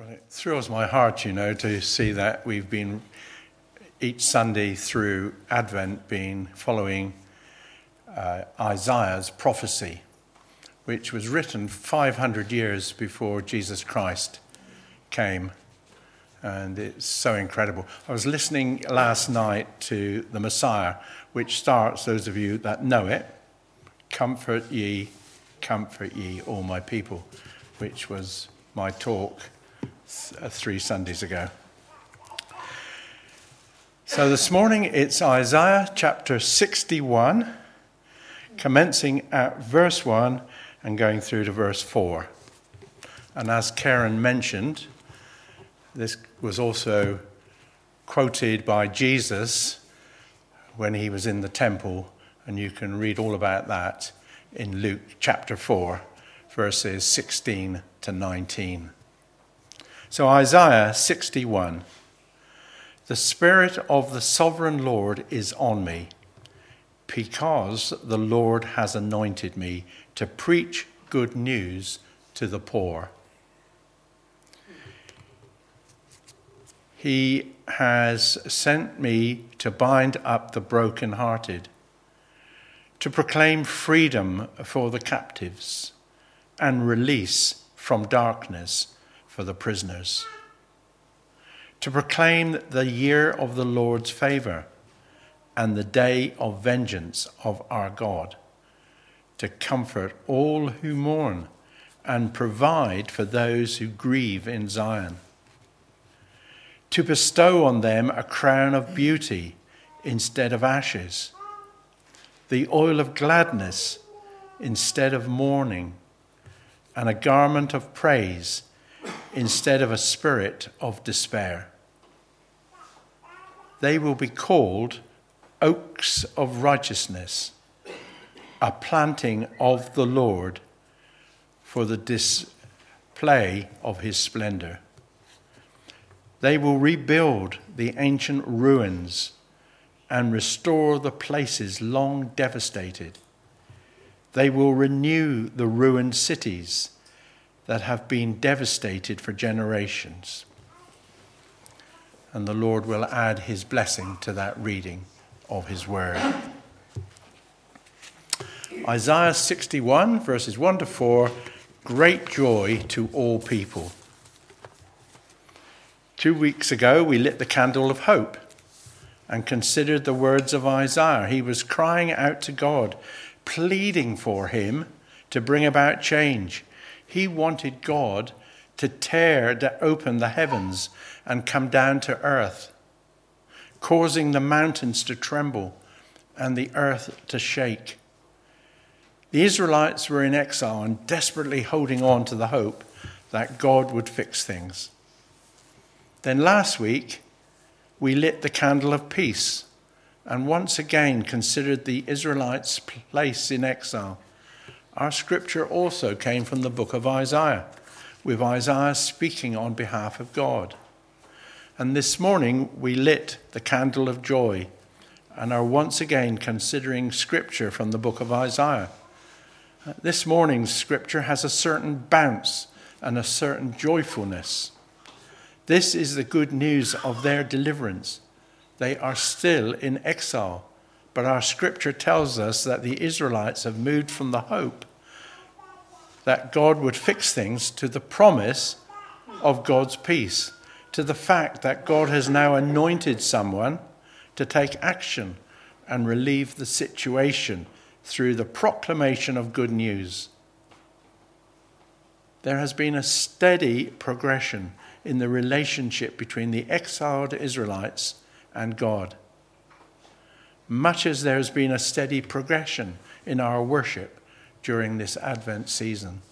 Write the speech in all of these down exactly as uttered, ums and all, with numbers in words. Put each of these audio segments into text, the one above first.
Well, it thrills my heart, you know, to see that we've been each Sunday through Advent been following uh, Isaiah's prophecy, which was written five hundred years before Jesus Christ came. And it's so incredible. I was listening last night to the Messiah, which starts, those of you that know it, "Comfort ye, comfort ye, all my people," which was my talk th- three Sundays ago. So this morning it's Isaiah chapter sixty-one, commencing at verse one and going through to verse four. And as Karen mentioned, this was also quoted by Jesus when he was in the temple, and you can read all about that in Luke chapter four, verses sixteen to nineteen. So Isaiah sixty-one. The Spirit of the Sovereign Lord is on me, because the Lord has anointed me to preach good news to the poor. He has sent me to bind up the brokenhearted, to proclaim freedom for the captives and release from darkness for the prisoners, to proclaim the year of the Lord's favor and the day of vengeance of our God, to comfort all who mourn and provide for those who grieve in Zion, to bestow on them a crown of beauty instead of ashes, the oil of gladness instead of mourning, and a garment of praise instead of a spirit of despair. They will be called oaks of righteousness, a planting of the Lord for the display of his splendor. They will rebuild the ancient ruins and restore the places long devastated. They will renew the ruined cities that have been devastated for generations. And the Lord will add his blessing to that reading of his word. Isaiah sixty-one, verses one to four, great joy to all people. Two weeks ago, we lit the candle of hope and considered the words of Isaiah. He was crying out to God, pleading for him to bring about change. He wanted God to tear open the heavens and come down to earth, causing the mountains to tremble and the earth to shake. The Israelites were in exile and desperately holding on to the hope that God would fix things. Then last week, we lit the candle of peace and once again considered the Israelites' place in exile. Our scripture also came from the book of Isaiah, with Isaiah speaking on behalf of God. And this morning, we lit the candle of joy and are once again considering scripture from the book of Isaiah. This morning's scripture has a certain bounce and a certain joyfulness. This is the good news of their deliverance. They are still in exile, but our scripture tells us that the Israelites have moved from the hope that God would fix things to the promise of God's peace, to the fact that God has now anointed someone to take action and relieve the situation through the proclamation of good news. There has been a steady progression in the relationship between the exiled Israelites and God, much as there has been a steady progression in our worship during this Advent season.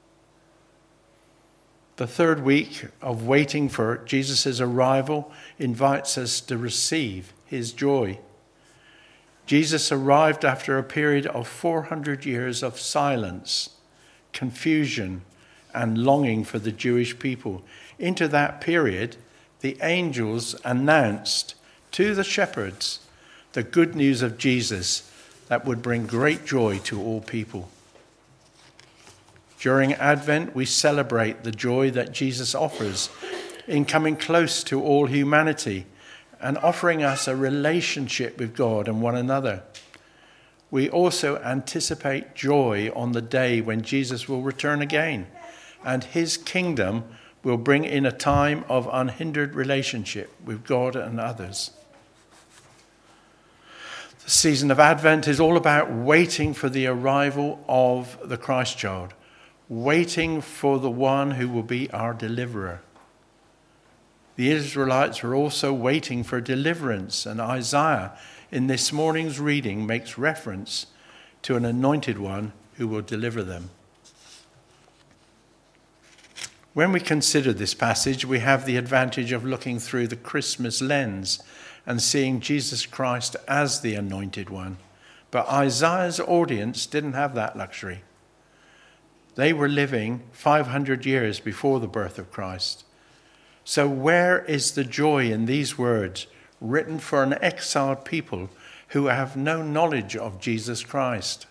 The third week of waiting for Jesus' arrival invites us to receive his joy. Jesus arrived after a period of four hundred years of silence, confusion, and longing for the Jewish people. Into that period, the angels announced to the shepherds the good news of Jesus that would bring great joy to all people. During Advent, we celebrate the joy that Jesus offers in coming close to all humanity and offering us a relationship with God and one another. We also anticipate joy on the day when Jesus will return again, and his kingdom will bring in a time of unhindered relationship with God and others. The season of Advent is all about waiting for the arrival of the Christ child, waiting for the one who will be our deliverer. The Israelites were also waiting for deliverance, and Isaiah in this morning's reading makes reference to an anointed one who will deliver them. When we consider this passage, we have the advantage of looking through the Christmas lens and seeing Jesus Christ as the anointed one. But Isaiah's audience didn't have that luxury. They were living five hundred years before the birth of Christ. So where is the joy in these words written for an exiled people who have no knowledge of Jesus Christ?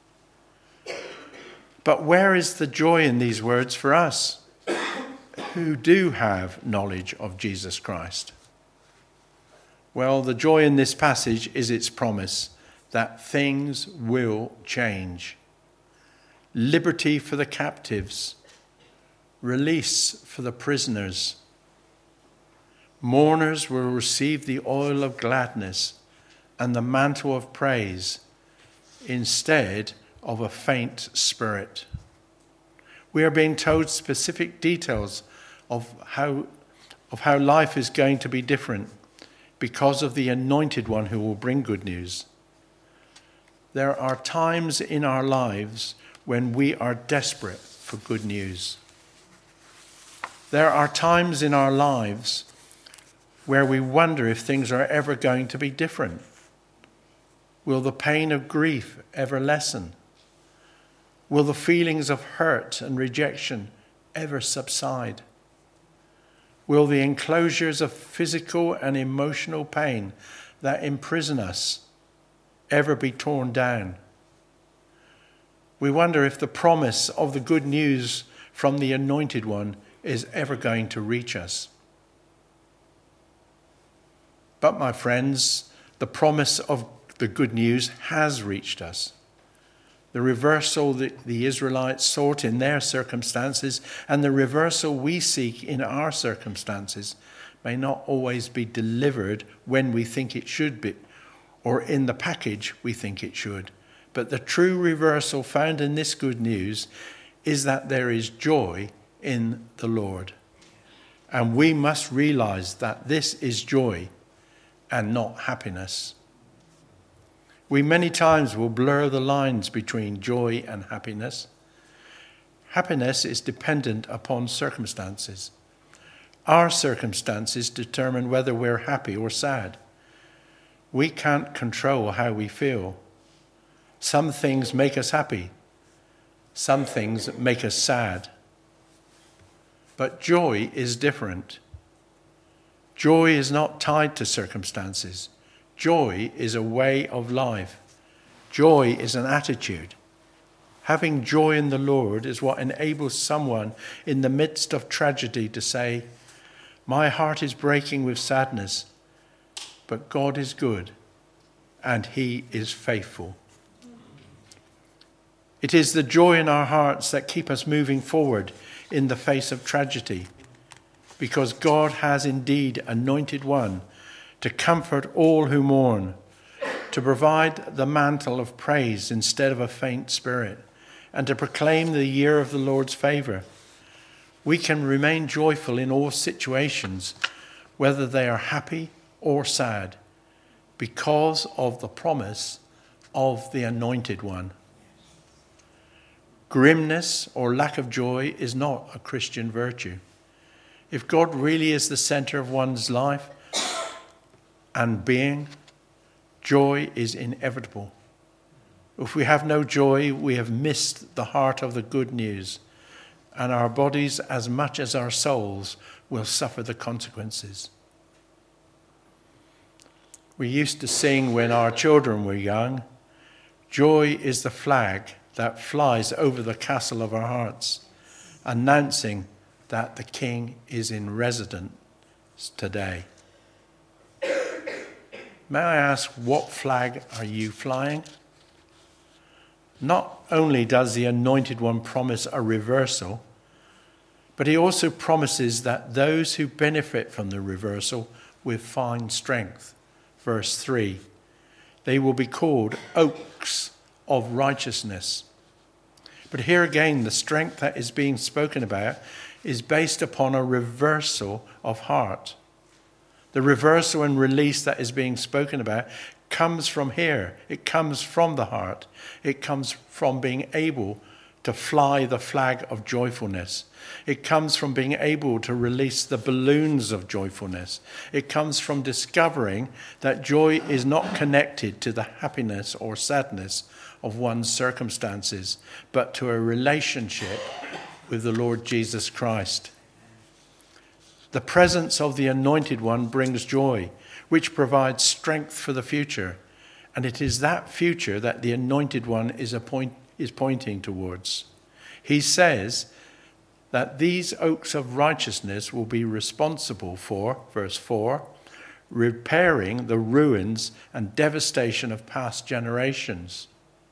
But where is the joy in these words for us who do have knowledge of Jesus Christ? Well, the joy in this passage is its promise that things will change. Liberty for the captives, release for the prisoners. Mourners will receive the oil of gladness and the mantle of praise instead of a faint spirit. We are being told specific details of how, of how life is going to be different because of the anointed one who will bring good news. There are times in our lives when we are desperate for good news. There are times in our lives where we wonder if things are ever going to be different. Will the pain of grief ever lessen? Will the feelings of hurt and rejection ever subside? Will the enclosures of physical and emotional pain that imprison us ever be torn down? We wonder if the promise of the good news from the Anointed One is ever going to reach us. But my friends, the promise of the good news has reached us. The reversal that the Israelites sought in their circumstances and the reversal we seek in our circumstances may not always be delivered when we think it should be, or in the package we think it should. But the true reversal found in this good news is that there is joy in the Lord. And we must realize that this is joy and not happiness. We many times will blur the lines between joy and happiness. Happiness is dependent upon circumstances. Our circumstances determine whether we're happy or sad. We can't control how we feel. Some things make us happy. Some things make us sad. But joy is different. Joy is not tied to circumstances. Joy is a way of life. Joy is an attitude. Having joy in the Lord is what enables someone in the midst of tragedy to say, "My heart is breaking with sadness, but God is good and he is faithful." It is the joy in our hearts that keep us moving forward in the face of tragedy, because God has indeed anointed one to comfort all who mourn, to provide the mantle of praise instead of a faint spirit, and to proclaim the year of the Lord's favor. We can remain joyful in all situations, whether they are happy or sad, because of the promise of the Anointed One. Grimness or lack of joy is not a Christian virtue. If God really is the center of one's life and being, joy is inevitable. If we have no joy, we have missed the heart of the good news, and our bodies, as much as our souls, will suffer the consequences. We used to sing when our children were young, "Joy is the flag that flies over the castle of our hearts, announcing that the King is in residence today. May I ask, what flag are you flying? Not only does the Anointed One promise a reversal, but he also promises that those who benefit from the reversal will find strength. Verse three, they will be called oaks of righteousness. But here again, the strength that is being spoken about is based upon a reversal of heart. The reversal and release that is being spoken about comes from here. It comes from the heart. It comes from being able to fly the flag of joyfulness. It comes from being able to release the balloons of joyfulness. It comes from discovering that joy is not connected to the happiness or sadness of one's circumstances, but to a relationship with the Lord Jesus Christ. The presence of the Anointed One brings joy, which provides strength for the future. And it is that future that the Anointed One is, a point, is pointing towards. He says that these oaks of righteousness will be responsible for, verse four, repairing the ruins and devastation of past generations.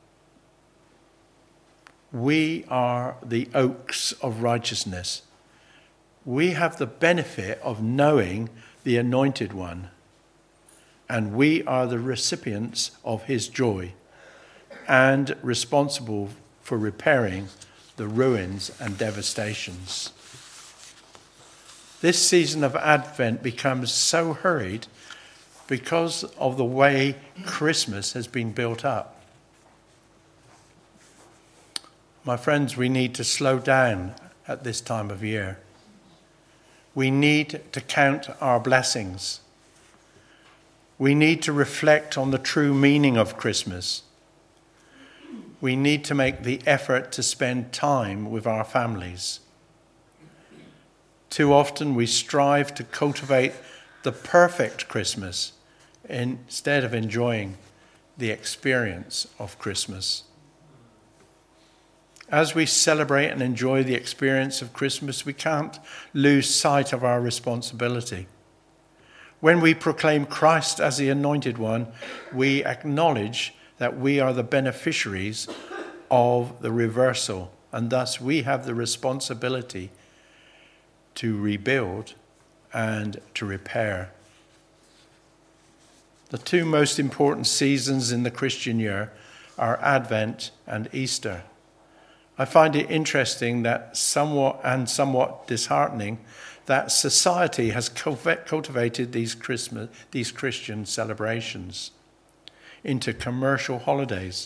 We are the oaks of righteousness. We have the benefit of knowing the Anointed One, and we are the recipients of his joy and responsible for repairing the ruins and devastations. This season of Advent becomes so hurried because of the way Christmas has been built up. My friends, we need to slow down at this time of year. We need to count our blessings. We need to reflect on the true meaning of Christmas. We need to make the effort to spend time with our families. Too often we strive to cultivate the perfect Christmas instead of enjoying the experience of Christmas. As we celebrate and enjoy the experience of Christmas, we can't lose sight of our responsibility. When we proclaim Christ as the Anointed One, we acknowledge that we are the beneficiaries of the reversal, and thus we have the responsibility to rebuild and to repair. The two most important seasons in the Christian year are Advent and Easter. I find it interesting that somewhat and somewhat disheartening that society has cultivated these Christmas, these Christian celebrations into commercial holidays.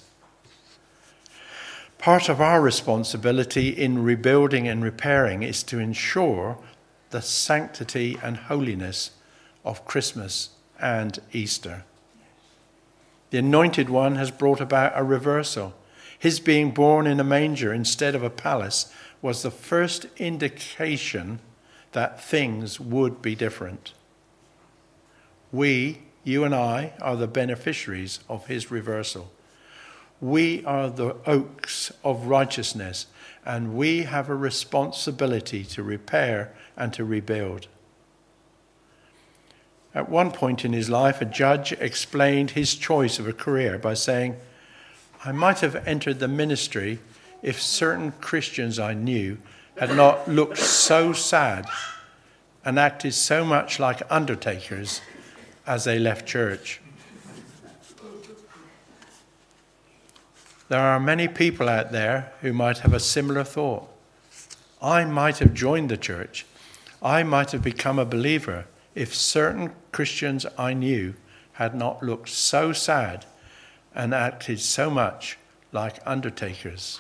Part of our responsibility in rebuilding and repairing is to ensure the sanctity and holiness of Christmas and Easter. The Anointed One has brought about a reversal. His being born in a manger instead of a palace was the first indication that things would be different. We, you and I, are the beneficiaries of his reversal. We are the oaks of righteousness, and we have a responsibility to repair and to rebuild. At one point in his life, a judge explained his choice of a career by saying, I might have entered the ministry if certain Christians I knew had not looked so sad and acted so much like undertakers as they left church. There are many people out there who might have a similar thought. I might have joined the church. I might have become a believer if certain Christians I knew had not looked so sad and acted so much like undertakers.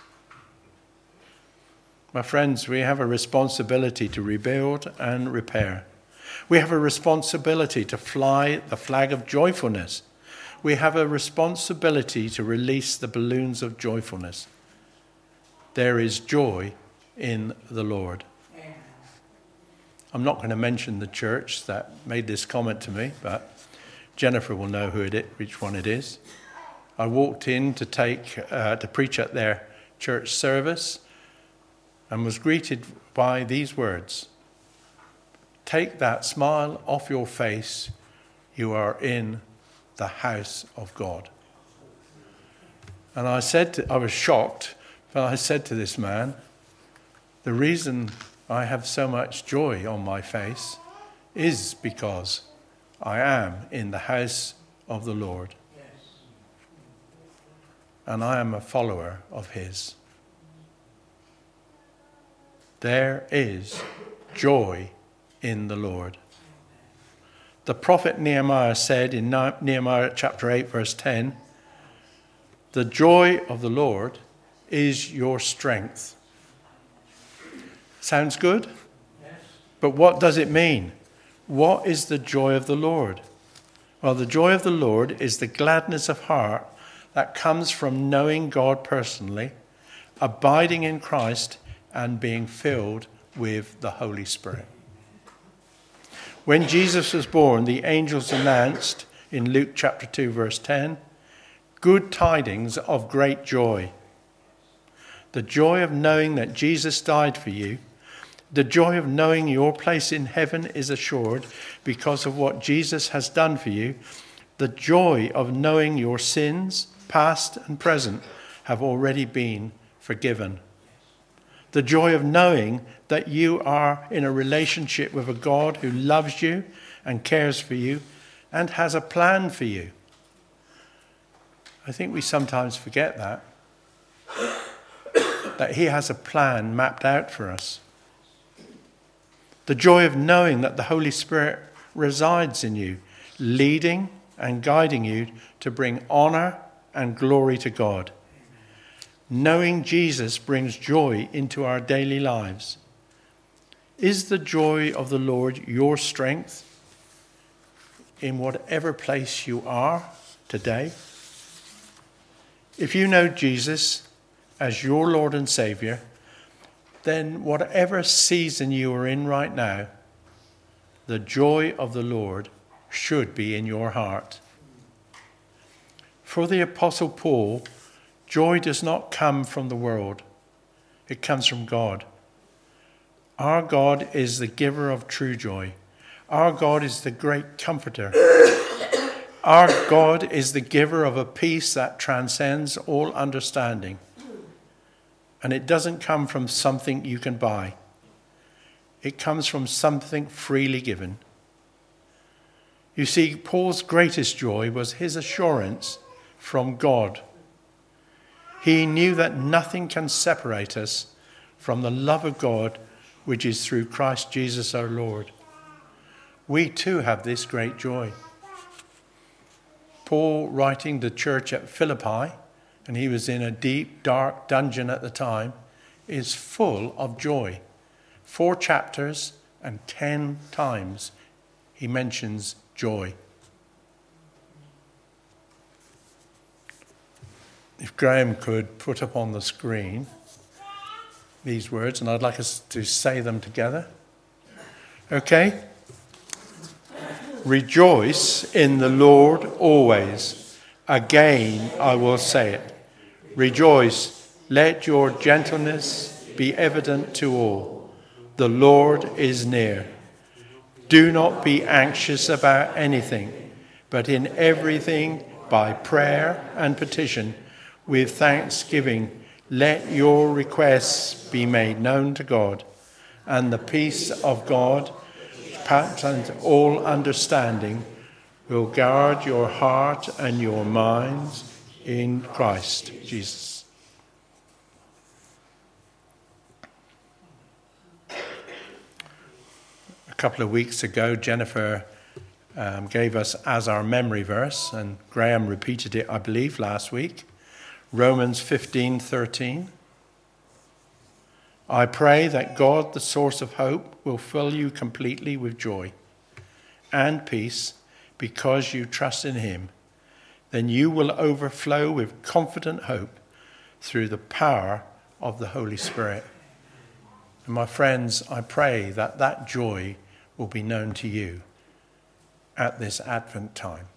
My friends, we have a responsibility to rebuild and repair. We have a responsibility to fly the flag of joyfulness. We have a responsibility to release the balloons of joyfulness. There is joy in the Lord. I'm not going to mention the church that made this comment to me, but Jennifer will know who it is, which one it is. I walked in to take uh, to preach at their church service and was greeted by these words: "Take that smile off your face. You are in the house of God." And I said, to, I was shocked, but I said to this man, the reason I have so much joy on my face is because I am in the house of the Lord. Yes. And I am a follower of his. There is joy in the Lord. The prophet Nehemiah said in Nehemiah chapter eight, verse ten, "The joy of the Lord is your strength." Sounds good? Yes. But what does it mean? What is the joy of the Lord? Well, the joy of the Lord is the gladness of heart that comes from knowing God personally, abiding in Christ, and being filled with the Holy Spirit. When Jesus was born, the angels announced in Luke chapter two, verse ten, good tidings of great joy. The joy of knowing that Jesus died for you, the joy of knowing your place in heaven is assured because of what Jesus has done for you, the joy of knowing your sins, past and present, have already been forgiven. The joy of knowing that you are in a relationship with a God who loves you and cares for you and has a plan for you. I think we sometimes forget that. That he has a plan mapped out for us. The joy of knowing that the Holy Spirit resides in you, leading and guiding you to bring honor and glory to God. Knowing Jesus brings joy into our daily lives. Is the joy of the Lord your strength in whatever place you are today? If you know Jesus as your Lord and Savior, then whatever season you are in right now, the joy of the Lord should be in your heart. For the Apostle Paul, joy does not come from the world. It comes from God. Our God is the giver of true joy. Our God is the great comforter. Our God is the giver of a peace that transcends all understanding. And it doesn't come from something you can buy. It comes from something freely given. You see, Paul's greatest joy was his assurance from God. He knew that nothing can separate us from the love of God, which is through Christ Jesus our Lord. We too have this great joy. Paul, writing the church at Philippi, and he was in a deep, dark dungeon at the time, is full of joy. Four chapters and ten times he mentions joy. If Graham could put up on the screen these words, and I'd like us to say them together. Okay? Rejoice in the Lord always. Again, I will say it. Rejoice, let your gentleness be evident to all. The Lord is near. Do not be anxious about anything, but in everything by prayer and petition, with thanksgiving, let your requests be made known to God, and the peace of God, which passes all understanding, will guard your heart and your minds in Christ Jesus. A couple of weeks ago, Jennifer um, gave us as our memory verse, and Graham repeated it, I believe, last week, Romans fifteen thirteen. I pray that God, the source of hope, will fill you completely with joy and peace because you trust in him. Then you will overflow with confident hope through the power of the Holy Spirit. And my friends, I pray that that joy will be known to you at this Advent time.